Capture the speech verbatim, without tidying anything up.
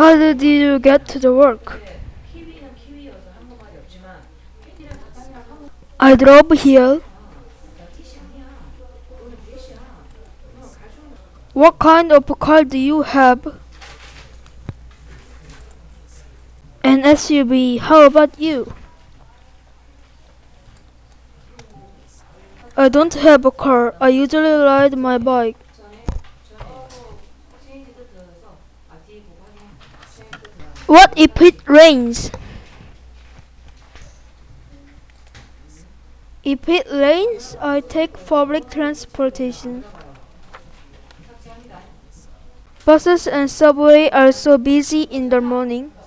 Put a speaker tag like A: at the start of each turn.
A: How did you get to the work? I drove here. What kind of car do you have? An S U V. How about you? I don't have a car. I usually ride my bike. What if it rains? If it rains, I take public transportation. Buses and subway are so busy in the morning.